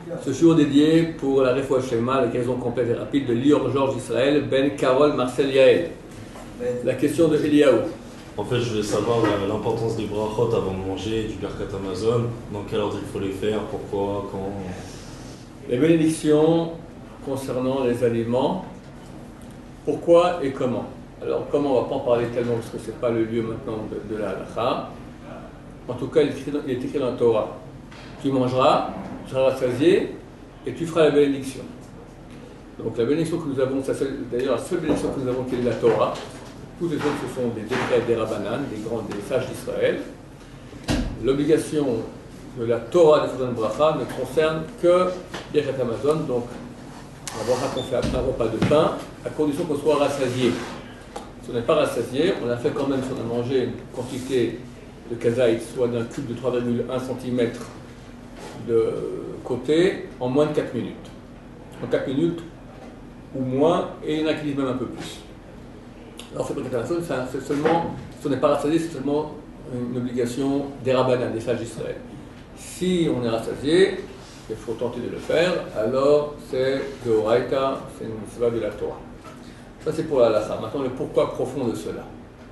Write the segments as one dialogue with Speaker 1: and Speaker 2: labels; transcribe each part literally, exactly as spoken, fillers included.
Speaker 1: Ce jour dédié pour la Refoua Shema, la guérison complète et rapide de Lior Georges Israël, Ben Carole Marcel Yael. La question de Eliaou.
Speaker 2: En fait, je voulais savoir l'importance des brachot avant de manger, du Birkat Amazon, dans quel ordre il faut les faire, pourquoi, quand.
Speaker 1: Les bénédictions concernant les aliments, pourquoi et comment. Alors, comment, on ne va pas en parler tellement parce que ce n'est pas le lieu maintenant de, de la halakha. En tout cas, il est écrit dans, il est écrit dans la Torah. Tu mangeras, tu seras rassasié et tu feras la bénédiction. Donc la bénédiction que nous avons, c'est d'ailleurs la seule bénédiction que nous avons qui est la Torah. Toutes les autres, ce sont des décrets des Rabbanan, des grands, des sages d'Israël. L'obligation de la Torah de Chazon Bracha ne concerne que Birkat Amazon, donc la bracha qu'on fait après un repas de pain, à condition qu'on soit rassasié. Si on n'est pas rassasié, on a fait quand même si on a mangé une quantité de kazaït, soit d'un cube de trois virgule un centimètres de côté, en moins de quatre minutes. En quatre minutes ou moins, et il y en a qui disent même un peu plus. Alors, c'est c'est seulement, si on n'est pas rassasié, c'est seulement une obligation des Rabbanan, des sages d'Israël. Si on est rassasié, il faut tenter de le faire, alors c'est de Horaïta, c'est une mitzvah de la Torah. Ça, c'est pour la halakha. Maintenant, le pourquoi profond de cela.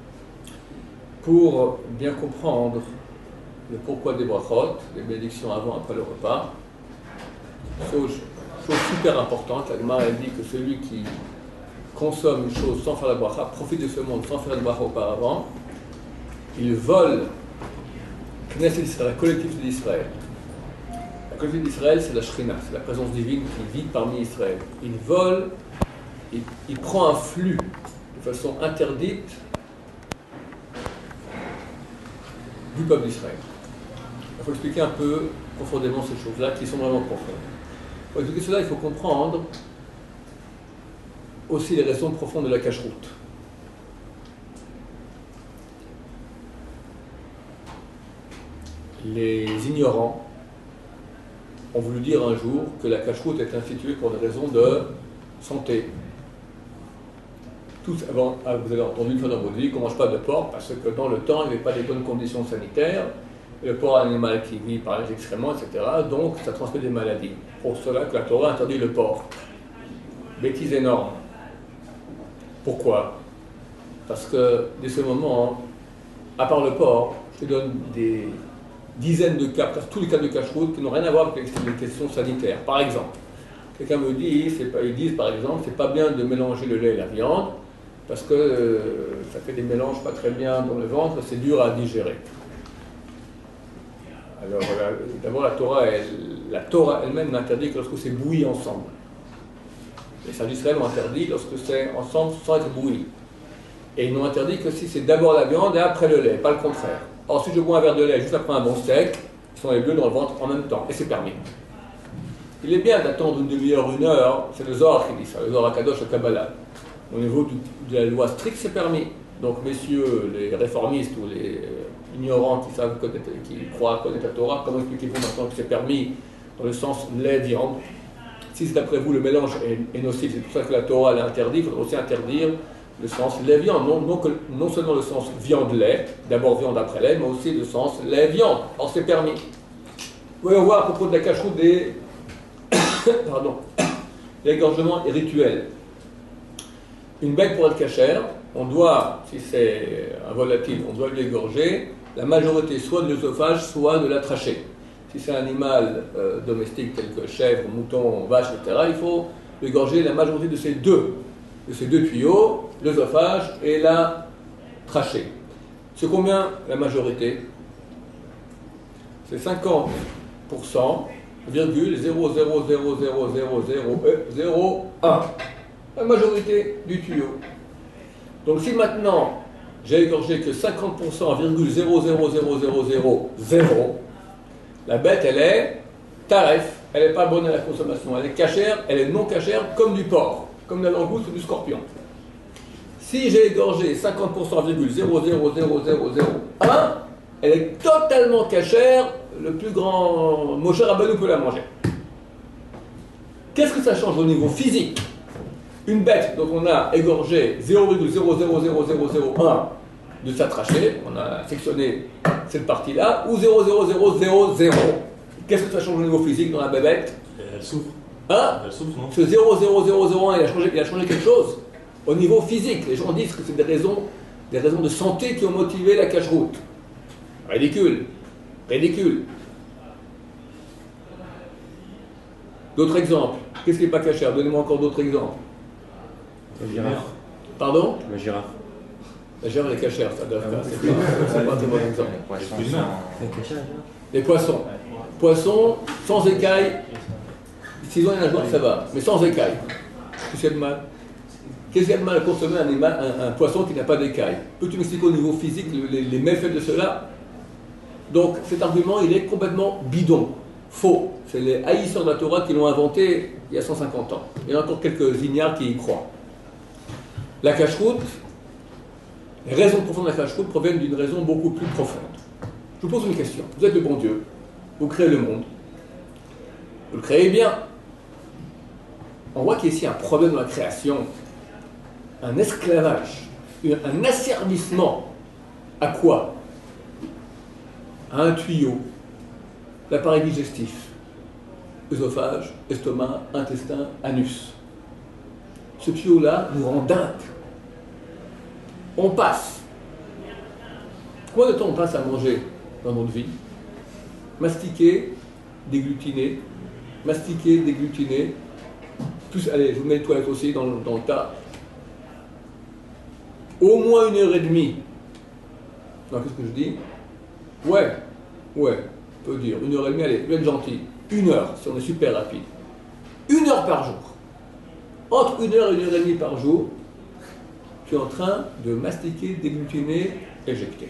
Speaker 1: Pour bien comprendre le pourquoi des brachot, des bénédictions avant et après le repas, chose, chose super importante, la Gemara dit que celui qui consomme une chose sans faire la bracha, profite de ce monde sans faire la bracha auparavant, il vole Knesset d'Israël, la collectivité d'Israël. La collectivité d'Israël, c'est la Shrina, c'est la présence divine qui vit parmi Israël. Il vole, il, il prend un flux de façon interdite du peuple d'Israël. Il faut expliquer un peu profondément ces choses-là qui sont vraiment profondes. Pour expliquer cela, il faut comprendre aussi les raisons profondes de la cacheroute. Les ignorants ont voulu dire un jour que la cacheroute est instituée pour des raisons de santé. Tous, avant, vous avez entendu une fois dans votre vie qu'on ne mange pas de porc parce que dans le temps, il n'y avait pas les bonnes conditions sanitaires. Le porc est un animal qui vit par les excréments, et cetera. Donc, ça transmet des maladies. Pour cela que la Torah interdit le porc. Bêtise énorme. Pourquoi? Parce que, dès ce moment, à part le porc, je te donne des dizaines de cas, tous les cas de cacheroute qui n'ont rien à voir avec les questions sanitaires. Par exemple, quelqu'un me dit, c'est pas, ils disent par exemple, c'est pas bien de mélanger le lait et la viande, parce que euh, ça fait des mélanges pas très bien dans le ventre, c'est dur à digérer. Alors, la, d'abord, la Torah, elle, la Torah elle-même n'interdit que lorsque c'est bouilli ensemble. Les sages d'Israël ont interdit lorsque c'est ensemble sans être bouilli. Et ils n'ont interdit que si c'est d'abord la viande et après le lait, pas le contraire. Or, si je bois un verre de lait juste après un bon steak, ils sont les deux dans le ventre en même temps, et c'est permis. Il est bien d'attendre une demi-heure, une heure, c'est le Zohar qui dit ça, le Zohar Akadosh, le Kabbalah. Au niveau du, de la loi stricte, c'est permis. Donc, messieurs, les réformistes ou les ignorants qui savent connaître, qui croient connaître la Torah, comment expliquez-vous maintenant que c'est permis dans le sens lait-viande? Si c'est d'après vous le mélange est, est nocif, c'est pour ça que la Torah l'a interdit, il faudrait aussi interdire le sens lait-viande, non, non, non seulement le sens viande-lait, d'abord viande après lait, mais aussi le sens lait-viande. Or, c'est permis. Vous voyez, on voit à propos de la cacheroute des pardon, l'égorgement est rituel. Une bête pour être cachère, on doit, si c'est un volatile, on doit l'égorger, la majorité soit de l'œsophage, soit de la trachée. Si c'est un animal euh, domestique tel que chèvre, mouton, vache, et cetera, il faut égorger la majorité de ces deux, de ces deux tuyaux, l'œsophage et la trachée. C'est combien la majorité? C'est cinquante pour cent, virgule zéro zéro zéro zéro zéro zéro zéro un. La majorité du tuyau. Donc si maintenant j'ai égorgé que cinquante pour cent, virgule zéro zéro zéro zéro zéro zéro, la bête elle est taref, elle n'est pas bonne à la consommation, elle est cachère, elle est non cachère comme du porc, comme la langouste ou du scorpion. Si j'ai égorgé cinquante pour cent, virgule zéro zéro zéro zéro zéro un, elle est totalement cachère, le plus grand Moshe Rabbeinu peut la manger. Qu'est-ce que ça change au niveau physique? Une bête dont on a égorgé zéro virgule zéro zéro zéro zéro zéro un de sa trachée, on a sectionné cette partie-là, ou zéro virgule zéro zéro zéro zéro. Qu'est-ce que ça change au niveau physique dans la bébête?
Speaker 2: Et elle souffre.
Speaker 1: Hein?
Speaker 2: Elle souffre, non?
Speaker 1: Ce zéro zéro zéro zéro un, il a changé, il a changé quelque chose au niveau physique. Les gens disent que c'est des raisons, des raisons de santé qui ont motivé la cache-route. Ridicule. Ridicule. D'autres exemples. Qu'est-ce qui n'est pas cachère? Donnez-moi encore d'autres exemples.
Speaker 3: La girafe.
Speaker 1: Pardon?
Speaker 3: La girafe.
Speaker 1: La girafe, elle est cachère, ça doit
Speaker 3: Ah
Speaker 1: faire.
Speaker 3: bon?
Speaker 1: C'est pas, c'est pas un très bon exemple.
Speaker 3: Les poissons
Speaker 2: Plus
Speaker 3: sont-
Speaker 2: mal.
Speaker 3: C'est caché, la girafe.
Speaker 1: Les poissons. Poissons sans écailles. S'ils ont une nageoire, ça va. Mais sans écailles. Qu'est-ce qu'il y a de mal? Qu'est-ce qu'il y a de mal à consommer un, animal, un, un poisson qui n'a pas d'écailles? Peux-tu m'expliquer au niveau physique les, les méfaits de cela? Donc cet argument, il est complètement bidon. Faux. C'est les haïsseurs de la Torah qui l'ont inventé il y a cent cinquante ans. Il y en a encore quelques ignares qui y croient. La cache-route, les raisons profondes de la cache-route proviennent d'une raison beaucoup plus profonde. Je vous pose une question. Vous êtes le bon Dieu. Vous créez le monde. Vous le créez bien. On voit qu'il y a ici un problème dans la création, un esclavage, un asservissement. À quoi? À un tuyau, l'appareil digestif, œsophage, estomac, intestin, anus. Ce tuyau-là nous rend dingue. On passe. Combien de temps on passe à manger dans notre vie? Mastiquer, déglutiner, mastiquer, déglutiner. Plus, allez, je vous mets les toilettes aussi dans le, dans le tas. Au moins une heure et demie. Non, qu'est-ce que je dis? Ouais, ouais, on peut dire. Une heure et demie, allez, je vais être gentil. Une heure, si on est super rapide. Une heure par jour. Entre une heure et une heure et demie par jour, tu es en train de mastiquer, déglutiner, éjecter.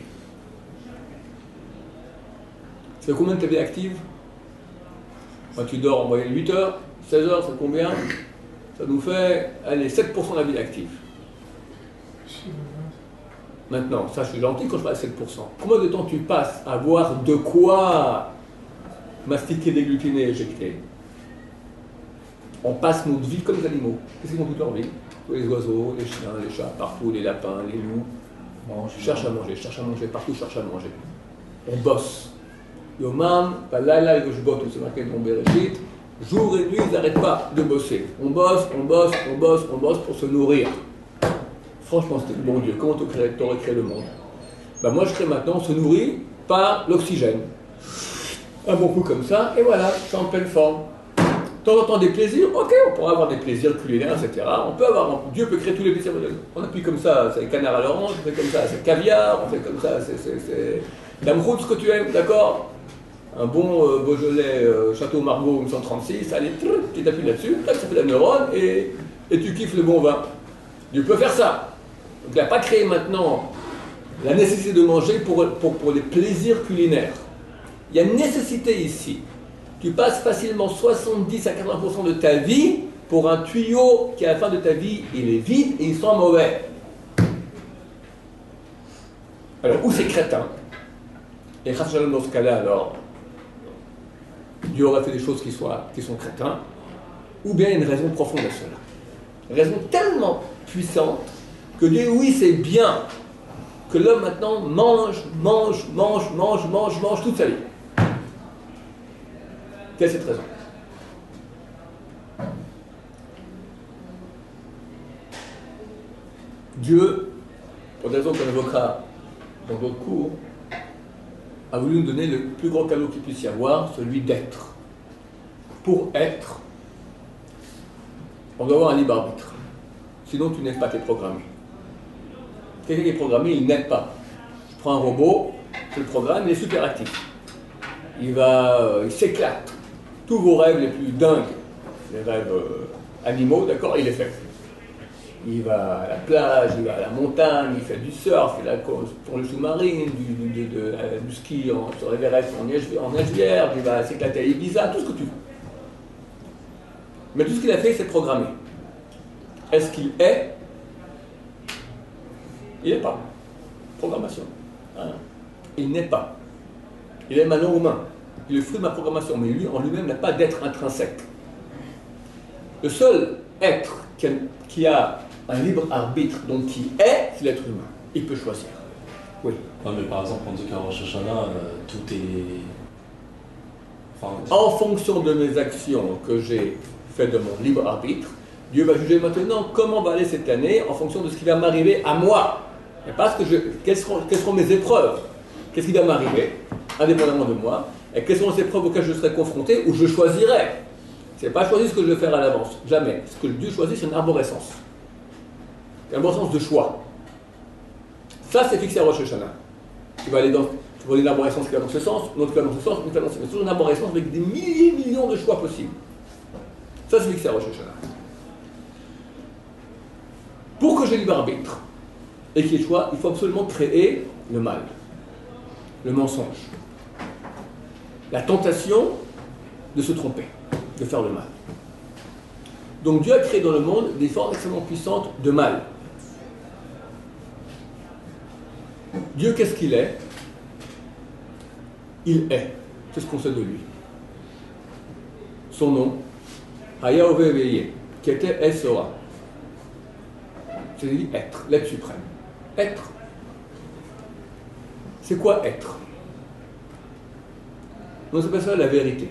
Speaker 1: Ça fait combien de ta vie active? Quand tu dors en moyenne huit heures, seize heures, c'est combien? Ça nous fait, allez, sept pour cent de la vie active. Maintenant, ça je suis gentil quand je parle de sept pour cent. Combien de temps tu passes à voir de quoi mastiquer, déglutiner, éjecter? On passe notre vie comme les animaux. Qu'est-ce qu'ils font toute leur vie? Les oiseaux, les chiens, les chats, partout, les lapins, les loups.
Speaker 3: Mange,
Speaker 1: Cherche à manger, cherche à manger, partout cherche à manger. On bosse. Yomam, Balala, Yoshbot, c'est marqué dans Bereshit. Jour et nuit, ils n'arrêtent pas de bosser. On bosse, on bosse, on bosse, on bosse pour se nourrir. Franchement, c'était le bon Dieu. Comment tu aurais créé le monde? Ben moi, je crée maintenant, on se nourrit par l'oxygène. Un bon coup comme ça, et voilà, c'est en pleine forme. De temps en temps des plaisirs, ok, on pourra avoir des plaisirs culinaires, et cetera. On peut avoir, Dieu peut créer tous les plaisirs. On appuie comme ça, c'est canard à l'orange, on fait comme ça, c'est caviar, on fait comme ça, c'est, c'est, c'est... Damrout, ce que tu aimes, d'accord? Un bon euh, Beaujolais euh, Château Margaux cent trente-six, allez, tu t'appuies là-dessus, ça fait la neurone, et, et tu kiffes le bon vin. Dieu peut faire ça. Donc il n'a pas créé maintenant la nécessité de manger pour, pour, pour les plaisirs culinaires. Il y a une nécessité ici. Tu passes facilement soixante-dix à quatre-vingts pour cent de ta vie pour un tuyau qui, à la fin de ta vie, il est vide et il sent mauvais. Alors, où c'est crétin? Et dans ce cas-là, alors, Dieu aurait fait des choses qui, soient, qui sont crétins, ou bien une raison profonde à cela. Une raison tellement puissante que Dieu, oui, c'est bien que l'homme maintenant mange, mange, mange, mange, mange, mange toute sa vie. Quelle est cette raison? Dieu, pour des raisons qu'on évoquera dans d'autres cours, a voulu nous donner le plus grand cadeau qu'il puisse y avoir, celui d'être. Pour être, on doit avoir un libre arbitre. Sinon, tu n'aides pas, tu es programmé. Quelqu'un qui est programmé, il n'aide pas. Je prends un robot, je le programme, il est super actif. Il va, euh, il s'éclate. Tous vos rêves les plus dingues, les rêves euh, animaux, d'accord, il les fait. Il va à la plage, il va à la montagne, il fait du surf, il a sur le sous-marin, du, du, du, de, euh, du ski en, sur l'Everest en neige, en neige vierge, il va s'éclater à Ibiza, tout ce que tu veux. Mais tout ce qu'il a fait, c'est programmé. Est-ce qu'il est? Il n'est pas. Programmation. Hein? Il n'est pas. Il est maintenant humain. Il est le fruit de ma programmation, mais lui, en lui-même, n'a pas d'être intrinsèque. Le seul être qui a, qui a un libre arbitre, donc qui est, c'est l'être humain. Il peut choisir. Oui.
Speaker 2: Non, mais par exemple, on dit qu'à Rosh Hashanah, euh, tout est
Speaker 1: en fonction de mes actions que j'ai faites de mon libre arbitre, Dieu va juger maintenant comment va aller cette année en fonction de ce qui va m'arriver à moi. Et parce que je, quelles, seront, quelles seront mes épreuves, qu'est-ce qui va m'arriver, indépendamment de moi, et quelles sont les épreuves auxquelles je serai confronté ou je choisirai. Ce n'est pas choisir ce que je vais faire à l'avance, jamais. Ce que Dieu choisit, c'est une arborescence. Une arborescence de choix. Ça, c'est fixé à Rosh Hashanah. Tu vas aller dans, tu vas aller une arborescence qui va dans ce sens, une autre qui va dans ce sens, une autre qui va dans ce sens. C'est toujours une arborescence avec des milliers, millions de choix possibles. Ça, c'est fixé à Rosh Hashanah. Pour que j'ai libre arbitre et qu'il y ait choix, il faut absolument créer le mal, le mensonge, la tentation de se tromper, de faire le mal. Donc Dieu a créé dans le monde des formes extrêmement puissantes de mal. Dieu, qu'est-ce qu'il est? Il est. C'est ce qu'on sait de lui. Son nom, Hayahové Veye, qui était Esora. C'est-à-dire être, l'être suprême. Être. C'est quoi être? On s'appelle ça la vérité.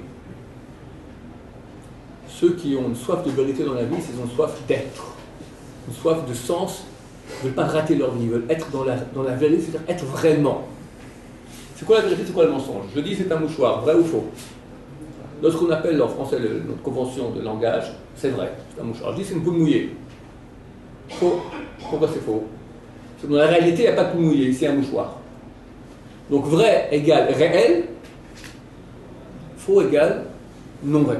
Speaker 1: Ceux qui ont une soif de vérité dans la vie, c'est qu'ils ont soif d'être. Une soif de sens, ils ne veulent pas rater leur vie, ils veulent être dans la, dans la vérité, c'est-à-dire être vraiment. C'est quoi la vérité, c'est quoi le mensonge? Je dis c'est un mouchoir, vrai ou faux? Lorsqu'on appelle en français le, notre convention de langage, c'est vrai, c'est un mouchoir. Je dis c'est une poule mouillée. Faux. Pourquoi c'est faux? Parce que dans la réalité, il n'y a pas de poule mouillée, c'est un mouchoir. Donc vrai égale réel, faux égale non réel.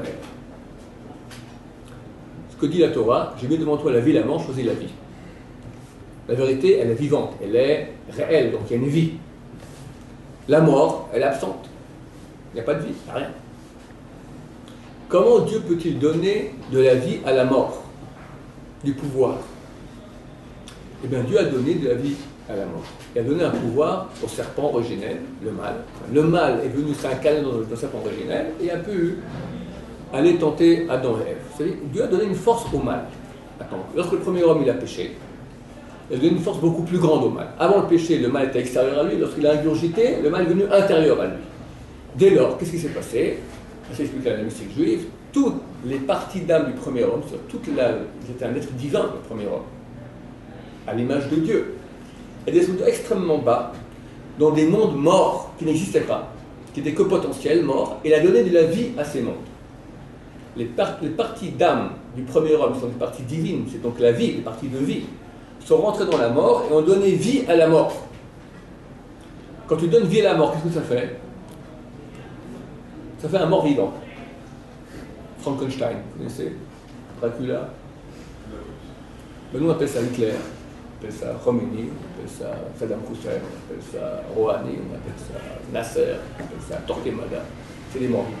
Speaker 1: Ce que dit la Torah, j'ai mis devant toi la vie, la mort, choisis la vie. La vérité, elle est vivante, elle est réelle, donc il y a une vie. La mort, elle est absente. Il n'y a pas de vie, il n'y a rien. Comment Dieu peut-il donner de la vie à la mort? Du pouvoir? Eh bien, Dieu a donné de la vie à la mort. Il a donné un pouvoir au serpent originel, le mal. Le mal est venu s'incarner dans le serpent originel et a pu aller tenter Adam et Ève. C'est-à-dire, Dieu a donné une force au mal. Attends, lorsque le premier homme il a péché, il a donné une force beaucoup plus grande au mal. Avant le péché, le mal était extérieur à lui. Lorsqu'il a ingurgité, le mal est venu intérieur à lui. Dès lors, qu'est-ce qui s'est passé? Ça s'explique à la mystique juive. Toutes les parties d'âme du premier homme, toute la, c'était un être divin, le premier homme, à l'image de Dieu, est descendu extrêmement bas, dans des mondes morts qui n'existaient pas, qui n'étaient que potentiels, morts, et il a donné de la vie à ces mondes. Les, par- les parties d'âme du premier homme sont des parties divines, c'est donc la vie, les parties de vie, sont rentrées dans la mort et ont donné vie à la mort. Quand tu donnes vie à la mort, qu'est-ce que ça fait? Ça fait un mort vivant. Frankenstein, vous connaissez? Dracula. Ben, nous on appelle ça Hitler, on appelle ça Khomeini, on appelle ça Saddam Hussein, on appelle ça Rouhani, on appelle ça Nasser, on appelle ça Torquemada. C'est des morts vivants.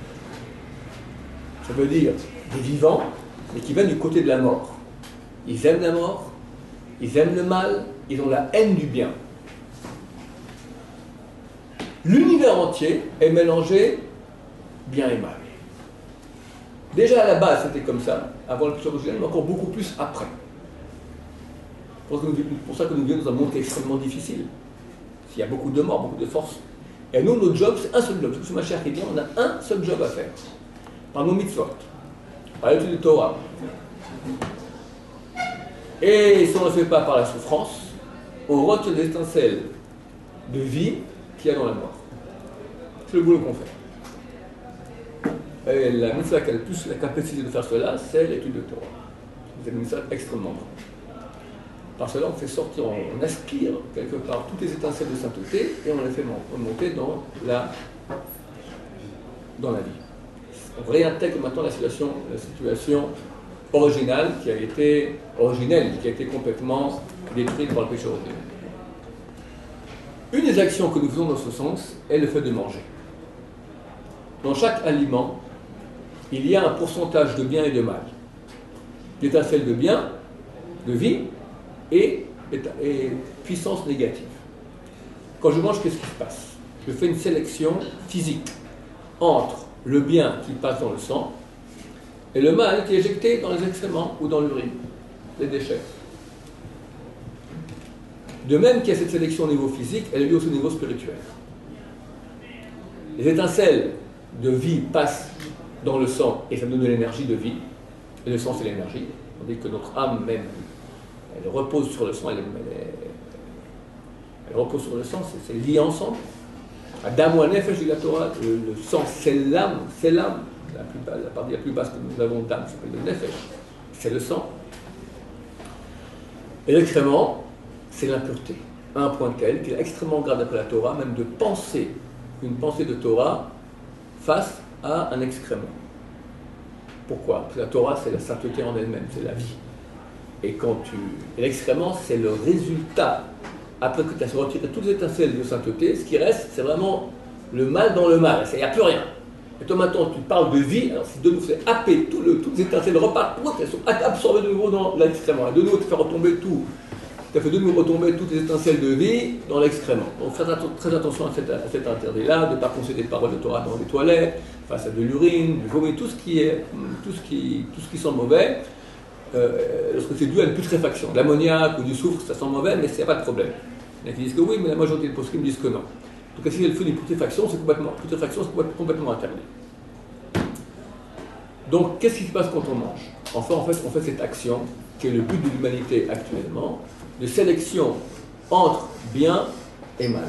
Speaker 1: Ça veut dire des vivants, mais qui viennent du côté de la mort. Ils aiment la mort, ils aiment le mal, ils ont la haine du bien. L'univers entier est mélangé bien et mal. Déjà à la base, c'était comme ça, avant le péché originel, mais encore beaucoup plus après. C'est pour ça que nous vivons dans un monde qui est extrêmement difficile. Il y a beaucoup de morts, beaucoup de forces. Et nous, notre job, c'est un seul job. C'est ce que ma chère qui dit, on a un seul job à faire. Par nos mitzvot, par l'étude de Torah. Et si on ne le fait pas par la souffrance, on retire des étincelles de vie qu'il y a dans la mort. C'est le boulot qu'on fait. Et la mitzvah qui a le plus la capacité de faire cela, c'est l'étude de Torah. C'est une mitzvah extrêmement grande. Par cela, on fait sortir, on aspire quelque part toutes les étincelles de sainteté et on les fait monter dans la, dans la vie. On réintègre maintenant la situation, la situation originale qui a été originelle, qui a été complètement détruite par le péché originel. Une des actions que nous faisons dans ce sens est le fait de manger. Dans chaque aliment, il y a un pourcentage de bien et de mal. L'étincelle de bien, de vie, et, et puissance négative. Quand je mange, qu'est-ce qui se passe? Je fais une sélection physique entre le bien qui passe dans le sang et le mal qui est éjecté dans les excréments ou dans l'urine, les déchets. De même qu'il y a cette sélection au niveau physique, elle est liée aussi au niveau spirituel. Les étincelles de vie passe dans le sang et ça donne de l'énergie de vie. Et le sang, c'est l'énergie. On dit que notre âme même, elle repose sur le sang, elle, elle, elle repose sur le sang, c'est, c'est lié ensemble. Adam ou Nefesh, dit la Torah, le, le sang, c'est l'âme, c'est l'âme. La, plus, la partie la plus basse que nous avons d'âme s'appelle le Nefesh, c'est le sang. Et l'excrément, c'est l'impureté, à un point tel qu'il est extrêmement grave d'après la Torah, même de penser une pensée de Torah face à un excrément. Pourquoi? Parce que la Torah, c'est la sainteté en elle-même, c'est la vie. Et quand tu... Et l'excrément, c'est le résultat. Après que tu as retiré toutes les étincelles de sainteté, ce qui reste, c'est vraiment le mal dans le mal. Il n'y a plus rien. Et toi, maintenant, tu parles de vie, alors si de nouveau, c'est happer, tout le, toutes les étincelles repartent, elles sont absorbées de nouveau dans l'excrément. Et de nouveau, tu fais retomber tout. Tu as fait de nouveau retomber toutes les étincelles de vie dans l'excrément. Donc, faites très attention à cet, à cet interdit-là, de ne pas concéder des paroles de Torah dans les toilettes, face à de l'urine, du vomi, tout ce qui est, tout ce qui, tout ce qui sent mauvais. Euh, lorsque c'est dû à une putréfaction, de l'ammoniac ou du soufre, ça sent mauvais, mais il n'y a pas de problème. Il y en a qui disent que oui, mais la majorité des poskim disent que non. En tout cas, si elle fait une putréfaction, c'est complètement, putréfaction, c'est complètement interdit. Donc, qu'est-ce qui se passe quand on mange? Enfin, en fait, on fait cette action, qui est le but de l'humanité actuellement, de sélection entre bien et mal.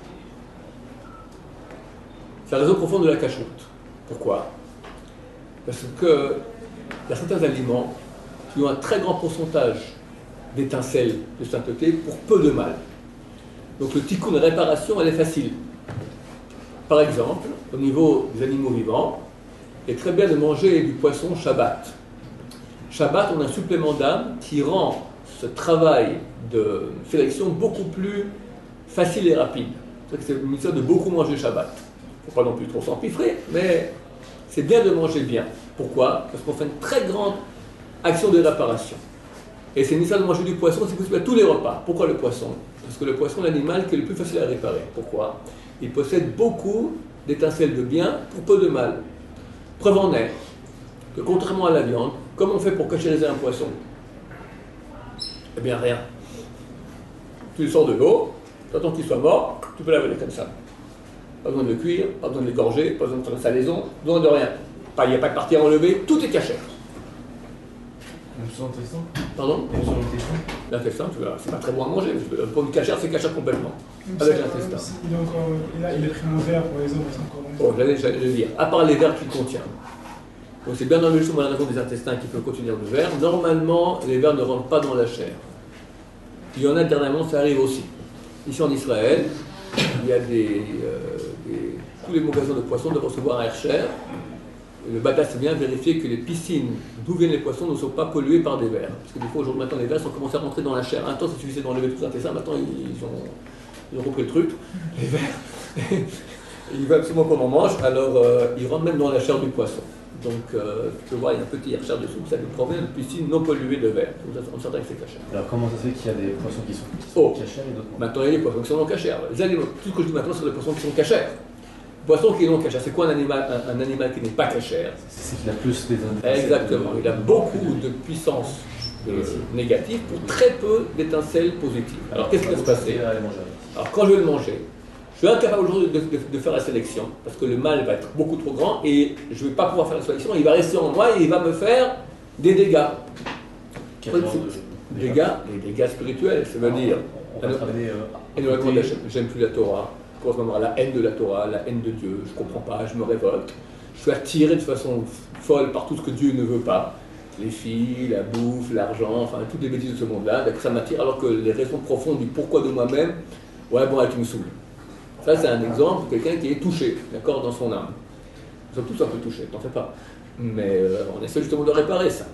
Speaker 1: C'est la raison profonde de la cacheroute. Pourquoi? Parce que il y a certains aliments qui ont un très grand pourcentage d'étincelles de sainteté pour peu de mal. Donc le tikkun de réparation, elle est facile. Par exemple, au niveau des animaux vivants, il est très bien de manger du poisson Shabbat. Shabbat, on a un supplément d'âme qui rend ce travail de sélection beaucoup plus facile et rapide. C'est une mission de beaucoup manger Shabbat. Il ne faut pas non plus trop s'empiffrer, mais c'est bien de manger bien. Pourquoi? Parce qu'on fait une très grande action de réparation. Et c'est nécessaire de manger du poisson, c'est possible à tous les repas. Pourquoi le poisson? Parce que le poisson est l'animal qui est le plus facile à réparer. Pourquoi? Il possède beaucoup d'étincelles de bien pour peu de mal. Preuve en est que contrairement à la viande, comment on fait pour cachériser un poisson? Eh bien rien. Tu le sors de l'eau, tu attends qu'il soit mort, tu peux l'avaler comme ça. Pas besoin de le cuire, pas besoin de l'égorger, pas besoin de faire une salaison, pas besoin de rien. Il n'y a pas de partie à enlever, tout est cachère.
Speaker 2: Même sur l'intestin?
Speaker 1: Pardon?
Speaker 2: Même sur l'intestin?
Speaker 1: L'intestin, tu vois, c'est pas très bon à manger. Pour une cachère, c'est cachère complètement. Avec l'intestin.
Speaker 4: Il, est encore, il, a, il a pris un verre, par exemple, c'est encore bon.
Speaker 1: Bon, j'allais, j'allais le dire. À part les verres qu'il contient. Donc c'est bien dans le justement la raison des intestins qui peut contenir du verre. Normalement, les verres ne rentrent pas dans la chair. Il y en a dernièrement, ça arrive aussi. Ici en Israël, il y a des, euh, des tous les magasins de poissons doivent recevoir un Hersher. Le Bata, c'est bien vérifier que les piscines d'où viennent les poissons ne sont pas polluées par des vers. Parce que des fois, aujourd'hui, maintenant, les vers sont commencés à rentrer dans la chair. Un temps, c'est suffisait d'enlever tout ça, et ça. Maintenant, ils ont, ils ont repris le truc, les vers. Ils veulent absolument qu'on en mange, alors euh, ils rentrent même dans la chair du poisson. Donc, euh, tu peux voir, il y a un petit Hersher dessous, ça nous provient de piscines non polluées de vers. On s'entend que c'est cachère.
Speaker 3: Alors, comment ça se fait qu'il y a des poissons qui sont, qui sont
Speaker 1: Oh.
Speaker 3: cachères et d'autres non?
Speaker 1: Maintenant, il y a des poissons qui sont non cachères. Les aliments, tout ce que je dis maintenant, c'est des poissons qui sont cachères. Poisson qui est non cachère, c'est quoi un animal, un, un animal qui n'est pas cachère?
Speaker 3: C'est qu'il a plus d'étincelles.
Speaker 1: Exactement, il a beaucoup de puissance euh, négative pour très peu d'étincelles positives. Alors qu'est-ce qui va se passer? Alors quand je vais le manger, je suis incapable aujourd'hui de, de, de faire la sélection, parce que le mal va être beaucoup trop grand et je ne vais pas pouvoir faire la sélection, il va rester en moi et il va me faire des dégâts.
Speaker 3: Quel genre de
Speaker 1: Dégâts, les dégâts spirituels, ça veut dire
Speaker 3: On va travailler.
Speaker 1: et nous répondre, j'aime plus la Torah. Pour ce moment, la haine de la Torah, la haine de Dieu, je ne comprends pas, je me révolte. Je suis attiré de façon folle par tout ce que Dieu ne veut pas. Les filles, la bouffe, l'argent, enfin toutes les bêtises de ce monde-là, ça m'attire alors que les raisons profondes du pourquoi de moi-même, ouais bon, elle, tu me saoules. Ça c'est un exemple de quelqu'un qui est touché, d'accord, dans son âme. Nous sommes tous un peu touchés, t'en fais pas. Mais euh, on essaie justement de réparer ça.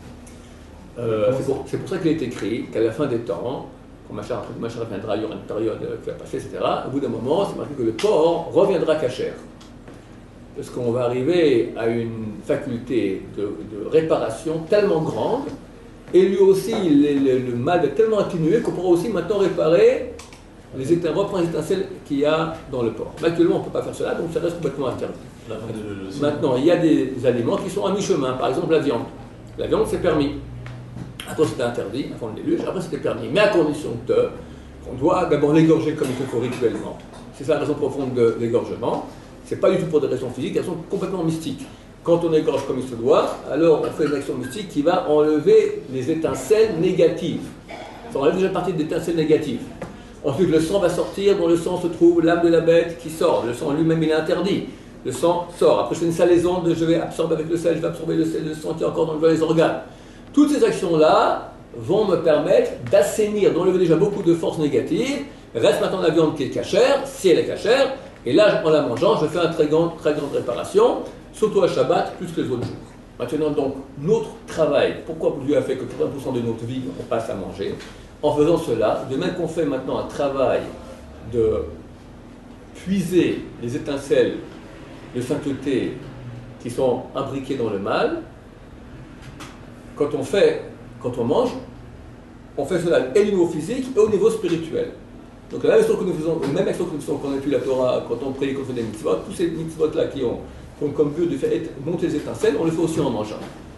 Speaker 1: Euh, c'est, pour, c'est pour ça qu'il est écrit qu'à la fin des temps, quand Machar, après que Machar viendra, il y aura une période qui va passer, et cetera. Au bout d'un moment, c'est marqué que le corps reviendra cachère. Parce qu'on va arriver à une faculté de, de réparation tellement grande, et lui aussi, le, le, le mal est tellement atténué qu'on pourra aussi maintenant réparer les étincelles, reprendre les étincelles qu'il y a dans le porc. Mais actuellement, on ne peut pas faire cela, donc ça reste complètement interdit. Maintenant, il y a des aliments qui sont à mi-chemin, par exemple la viande. La viande, c'est permis. Après, c'était interdit, avant le déluge, après, c'était permis. Mais à condition de, qu'on doit d'abord l'égorger comme il faut rituellement. C'est ça la raison profonde de l'égorgement. C'est pas du tout pour des raisons physiques, des raisons complètement mystiques. Quand on égorge comme il se doit, alors on fait une action mystique qui va enlever les étincelles négatives. Ça enlève déjà partie des étincelles négatives. Ensuite, le sang va sortir, dans le sang se trouve l'âme de la bête qui sort. Le sang lui-même, il est interdit. Le sang sort. Après, je fais une salaison, je vais absorber avec le sel, je vais absorber le sel, le sang qui est encore dans les organes. Toutes ces actions-là vont me permettre d'assainir, d'enlever déjà beaucoup de forces négatives. Reste maintenant la viande qui est cachère, si elle est cachère. Et là, en la mangeant, je fais une très grande, très grande réparation, surtout à Shabbat, plus que les autres jours. Maintenant, donc, notre travail, pourquoi Dieu a fait que quatre-vingts pour cent de notre vie, on passe à manger? En faisant cela, de même qu'on fait maintenant un travail de puiser les étincelles de sainteté qui sont imbriquées dans le mal, quand on fait, quand on mange, on fait cela et au niveau physique et au niveau spirituel. Donc la même chose que nous faisons, même action que nous faisons quand on étudie la Torah, quand on prie, quand on fait des mitzvot, tous ces mitzvot-là qui ont, qui ont comme but de faire monter les étincelles, on le fait aussi en mangeant.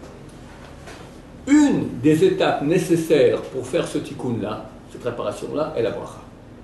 Speaker 1: Une des étapes nécessaires pour faire ce tikkun-là, cette réparation-là, est la bracha.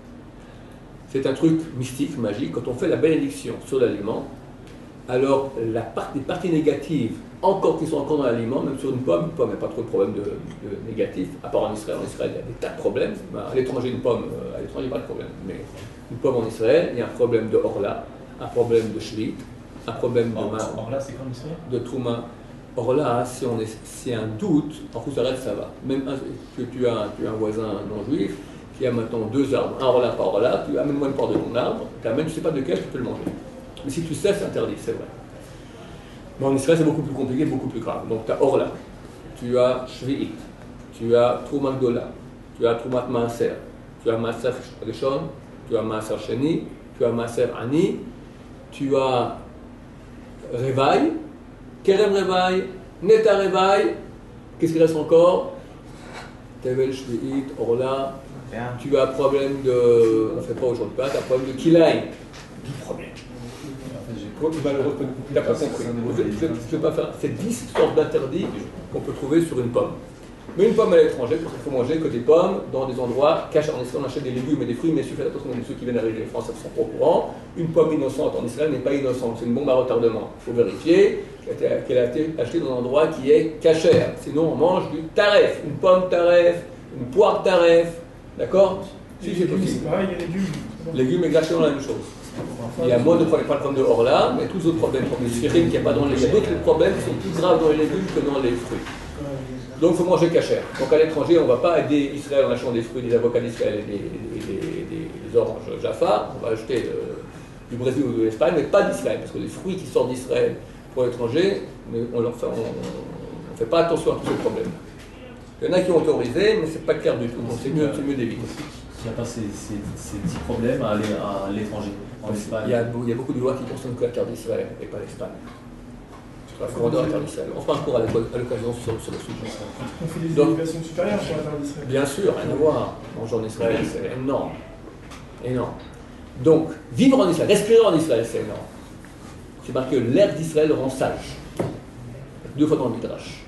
Speaker 1: C'est un truc mystique, magique. Quand on fait la bénédiction sur l'aliment, alors la part, les parties négatives, encore qui sont encore dans l'aliment, même sur une pomme, une pomme n'a pas trop de problème de, de négatif, à part en Israël. En Israël, il y a des tas de problèmes. À l'étranger, une pomme, à l'étranger, il n'y a pas de problème. Mais une pomme en Israël, il y a un problème de orla, un problème de shvit, un problème de
Speaker 3: Or,
Speaker 1: main,
Speaker 3: or là, c'est comme Israël.
Speaker 1: de trouma. Or là, si on est, si un doute, en Koussaret, ça va. Même un, que tu as, tu as un voisin non-juif qui a maintenant deux arbres, un orla par orla, tu amènes-moi une part de ton arbre, tu amènes, tu ne sais pas de quel, tu peux le manger. Mais si tu sais, c'est interdit, c'est vrai. Mais en Israël, c'est beaucoup plus compliqué, beaucoup plus grave. Donc tu as orla, tu as shvi'it, tu as trouma gdola, tu as troumat maaser, tu as maaser rishon, tu as maaser sheni, tu as maaser ani, tu as revaï, Kerem Revaï, Neta Revaï, qu'est-ce qu'il reste encore? Tevel, Shvi'it, Orla, tu as problème de. On ne fait pas aujourd'hui pas, tu as problème de Kilaï. dix problèmes. Malheureusement, tu n'as pas compris. Je ne vais pas faire. C'est dix sortes d'interdits qu'on peut trouver sur une pomme. Mais une pomme à l'étranger, parce qu'il faut manger que des pommes dans des endroits cachés. En Israël, on achète des légumes et des fruits, mais si vous faites attention, ceux qui viennent d'arriver en France, ne sont pas au courant. Une pomme innocente en Israël n'est pas innocente, c'est une bombe à retardement. Il faut vérifier qu'elle a été achetée dans un endroit qui est cachère. Sinon, on mange du taref, une pomme taref, une poire taref. D'accord? Si c'est possible.
Speaker 4: C'est pareil, les légumes.
Speaker 1: Légumes, exactement la même chose. Il y a moins de problèmes, pas le problème de Orla, mais tous les autres problèmes, comme les sphérines, qu'il n'y a pas dans les. Il y a d'autres problèmes qui sont plus graves dans les légumes que dans les fruits. Donc il faut manger cachère. Donc à l'étranger, on ne va pas aider Israël en achetant des fruits, des avocats d'Israël et des, des, des, des oranges Jaffa. On va acheter euh, du Brésil ou de l'Espagne, mais pas d'Israël, parce que les fruits qui sortent d'Israël pour l'étranger, on ne fait pas attention à tous ces problèmes. Il y en a qui ont autorisé, mais ce n'est pas clair du tout. Donc c'est mieux, c'est mieux d'éviter.
Speaker 3: Il n'y a pas ces, ces, ces dix problèmes à aller à l'étranger, en Espagne.
Speaker 1: Il y, a, il y a beaucoup de lois qui concernent que la terre d'Israël et pas l'Espagne. La corridor de la terre d'Israël. On fera un cours à l'occasion sur, sur le sujet.
Speaker 4: On fait des
Speaker 1: Donc,
Speaker 4: éducations supérieures sur la terre d'Israël.
Speaker 1: Bien sûr, rien à voir. Manger en Israël, c'est énorme. Énorme. Donc, vivre en Israël, respirer en Israël, c'est énorme. C'est marqué que l'air d'Israël rend sage. Deux fois dans le Midrash.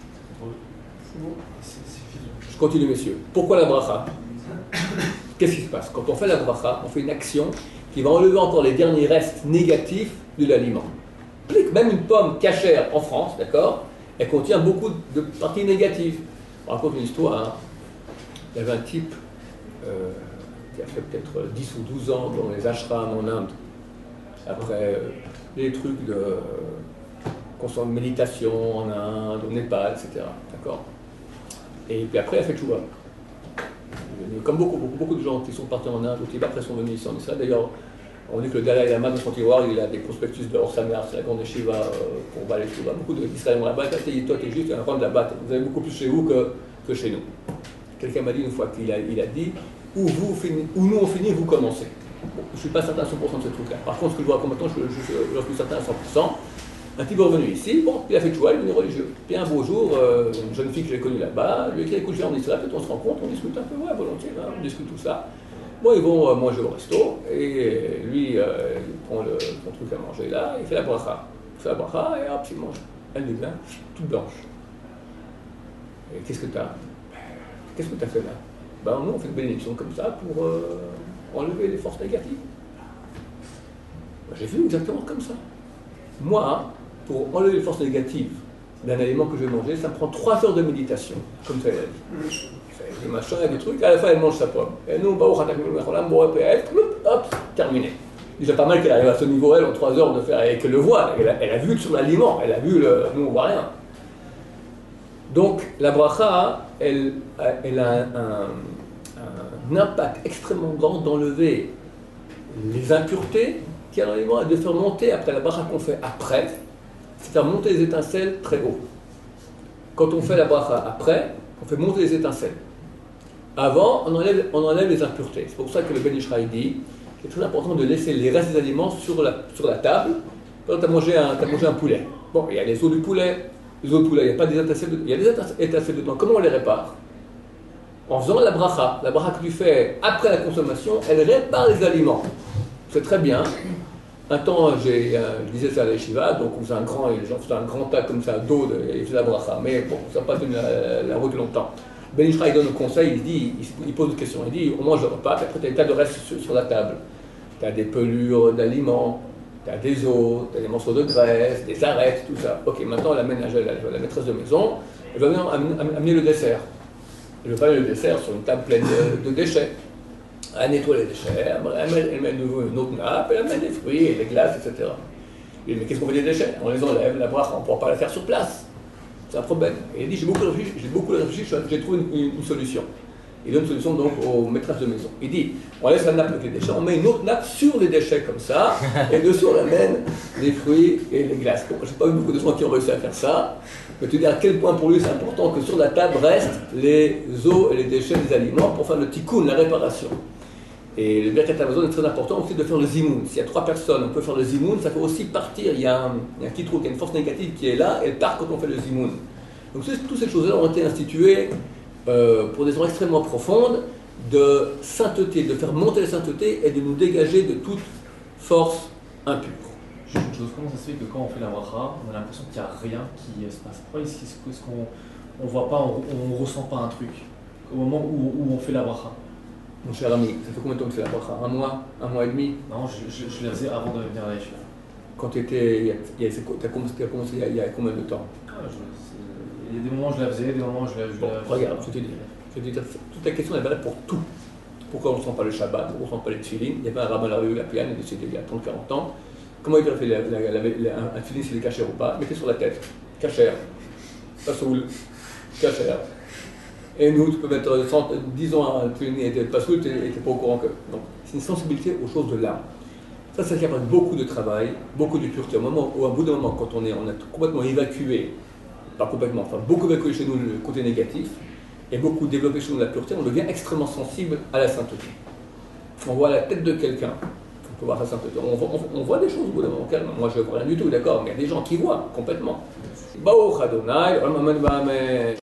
Speaker 1: Je continue, messieurs. Pourquoi la bracha? Qu'est-ce qui se passe? Quand on fait la bracha, on fait une action qui va enlever encore les derniers restes négatifs de l'aliment. Même une pomme cachère en France, d'accord, elle contient beaucoup de parties négatives. On raconte une histoire. Hein. Il y avait un type euh, qui a fait peut-être dix ou douze ans dans les ashrams en Inde. Après euh, des trucs de euh, méditation en Inde, au Népal, et cetera. D'accord. Et puis après, il a fait tchouva. Comme beaucoup, beaucoup, beaucoup de gens qui sont partis en Inde, au Tibet, après sont venus ici en Israël. D'ailleurs, on dit que le Dalai Lama, dans son tiroir, il a des prospectus de Or Sameach, c'est la grande yeshiva euh, pour Balé Tchouva. Beaucoup d'Israéliens vont là-bas, et toi, t'es juste, il y a un point de là-bas. Vous avez beaucoup plus chez vous que, que chez nous. Quelqu'un m'a dit une fois qu'il a, il a dit, où, vous finit, où nous on finit, vous commencez. Bon, je ne suis pas certain à cent pour cent de ce truc-là. Par contre, ce que je vous raconte maintenant, je, je, je suis certain à cent pour cent. Un type est revenu ici, bon, il a fait tchouva, il est devenu religieux. Puis un beau jour, euh, une jeune fille que j'ai connue là-bas, lui a dit, écoute, je viens en Israël, peut-être on se rencontre, on discute un peu, ouais, volontiers, hein, on discute tout ça. Bon, ils vont euh, manger au resto, et lui, euh, il prend le, son truc à manger là, il fait la bracha. Il fait la bracha, et hop, il mange. Elle devient toute blanche. Et qu'est-ce que tu as? Qu'est-ce que tu as fait là? Ben, nous, on fait une bénédiction comme ça pour euh, enlever les forces négatives. Ben, j'ai vu exactement comme ça. Moi, pour enlever les forces négatives d'un aliment que je vais manger, ça me prend trois heures de méditation, comme ça elle a dit. Je fais des machins, des trucs, à la fin elle mange sa pomme. Et nous, bah, hop, terminé. Déjà pas mal qu'elle arrive à ce niveau, elle, en trois heures de faire, et qu'elle le voit, elle a, elle a vu que sur l'aliment, elle a vu le. Nous, on voit rien. Donc, la bracha, elle, elle a un, un, un impact extrêmement grand d'enlever les impuretés qu'il y a dans l'aliment et de faire monter, après la bracha qu'on fait après, c'est faire monter les étincelles très haut. Quand on fait la bracha après, on fait monter les étincelles. Avant, on enlève, on enlève les impuretés. C'est pour ça que le Ben Ish Chai dit qu'il est très important de laisser les restes des aliments sur la, sur la table. Quand tu as mangé, mangé un poulet, bon, il y a les os du poulet, les os du poulet, il n'y a pas des étincelles, il y a des étincelles dedans. Comment on les répare? En faisant la bracha. La bracha que tu fais après la consommation, elle répare les aliments. C'est très bien. Un temps, j'ai, euh, je disais ça à la yeshiva, donc on faisait un grand, les gens faisaient un grand tas comme ça d'eau et ils faisaient la bracha. Mais bon, ça n'a pas tenu la, la route longtemps. Ben Ish Chai donne le conseil, il dit, il, il pose une question, il dit, on mange le repas, puis après tu as des tas de restes sur, sur la table. Tu as des pelures d'aliments, tu as des os, tu as des morceaux de graisse, des arêtes, tout ça. Ok, maintenant la, ménagère, la, la maîtresse de maison, elle va venir amener le dessert. Elle va pas amener le dessert sur une table pleine de, de déchets. Elle nettoie les déchets, elle met, elle met de nouveau une autre nappe, elle met des fruits, et des glaces, et cetera. Il dit, mais qu'est-ce qu'on fait des déchets? On les enlève, la bracha, on ne pourra pas la faire sur place. C'est un problème. Et il dit, j'ai beaucoup réfléchi, j'ai beaucoup réfléchi, j'ai trouvé une, une, une solution. Il donne une solution donc aux maîtresses de maison. Il dit, on laisse la nappe avec les déchets, on met une autre nappe sur les déchets comme ça, et dessous on amène les fruits et les glaces. Bon, je n'ai pas eu beaucoup de gens qui ont réussi à faire ça, mais tu dis à quel point pour lui c'est important que sur la table restent les os et les déchets des aliments pour faire le tikkun, la réparation. Et le Birkat Hamazon est très important aussi de faire le zimoun. S'il y a trois personnes, on peut faire le zimoun, ça fait aussi partir, il y a un, il y a un petit trou, il y a une force négative qui est là, elle part quand on fait le zimoun. Donc toutes ces choses-là ont été instituées euh, pour des raisons extrêmement profondes de sainteté, de faire monter la sainteté et de nous dégager de toute force impure.
Speaker 3: Juste une chose, comment ça se fait que quand on fait la bracha, on a l'impression qu'il n'y a rien qui se passe? Pourquoi est-ce qu'on ne voit pas, on ne ressent pas un truc au moment où, où on fait la bracha?
Speaker 1: Mon cher ami, ça fait combien de temps que tu fais la bracha? Un mois? Un mois et demi?
Speaker 3: Non, je, je, je la faisais avant de venir à la yeshiva.
Speaker 1: Quand tu étais. Tu as commencé il y a, il y a combien de temps?
Speaker 3: ah, je, Il y a des moments où je la faisais, des moments où je la faisais.
Speaker 1: Bon, regarde, je te dis. Je te dis toute la question est valable pour tout. Pourquoi on ne sent pas le Shabbat? Pourquoi on ne sent pas les tefilines? Il y avait un rabbin à la rue, à Piane, il est décédé il y a trente quarante ans. Comment il a fait la, la, la, la, un tefilin, s'il est caché ou pas? Mettez sur la tête. Cacher. Pas soul. Cacher. Et nous, tu peux mettre dix ans à tefilin et pas soul, tu n'es pas au courant que. Donc, c'est une sensibilité aux choses de l'âme. Ça, ça requiert beaucoup de travail, beaucoup de pureté. Au moment où, au bout d'un moment, quand on est, on a complètement évacué, pas complètement, enfin beaucoup évacué chez nous le côté négatif, et beaucoup développé chez nous la pureté, on devient extrêmement sensible à la sainteté. On voit la tête de quelqu'un, on peut voir sa sainteté, on voit, on, on voit des choses au bout d'un moment calme. Moi je ne vois rien du tout, d'accord, mais il y a des gens qui voient complètement. Baruch Adonai, Amen, Amen.